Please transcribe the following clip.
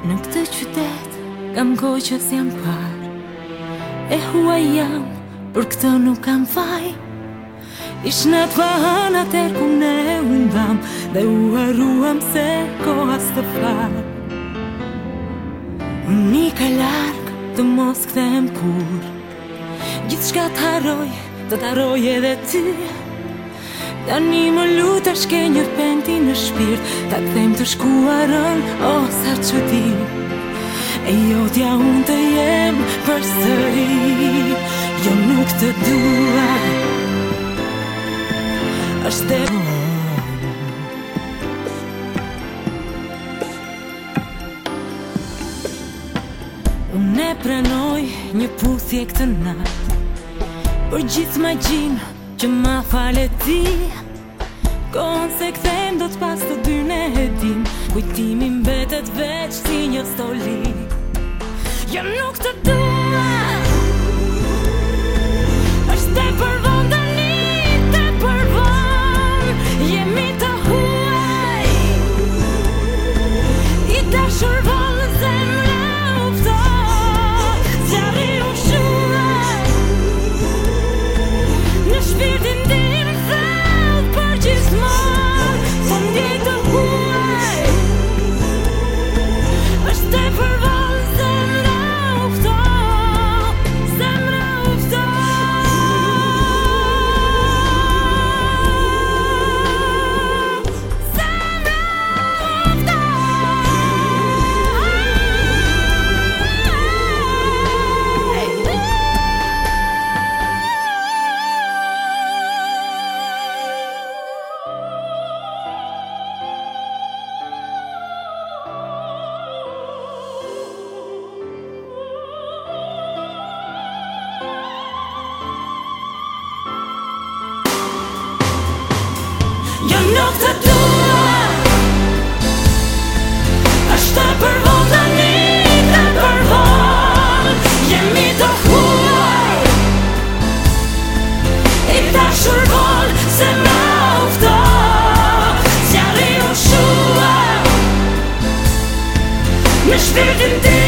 Në këtë qytet kam kohë që s'jam par. E huaj jam, për këtë nuk kam faj. Ish në të pahan atër ku ne undam, dhe u harruam se koha s'të far. Unë i ka larg të mos kthehem kur. Gjithë shka t'harroj, do t'harroj edhe ty. Tani më lutesh ke një penti në shpirt, ta kthejmë të shkuarën, o sa çudi. E jo t'ja unë të jem për sëri, jo nuk të dua. Është e unë e pranoj një puthje këtë natë, për gjithë magjinë që ma fale ti. Kohën se kthejmë do t'pas të dy ne hedim, kujtimi mbetet veç si një stoli. Jo nuk të dua, është e përvon tani, te përvon. Jemi të huaj, i dashur vonë në zemra u fto. Zjarri u shuaj, në shpirtin tim thellë për gjithmonë. Po ndjej të huaj, është e përvon zemra u fto. Zemra u fto. Jo nuk të dua, është e përvon tani, te përvon. Jemi të huaj, i dashur vonë, zemra u fto. Zjarri u shuaj, në shpirtin tim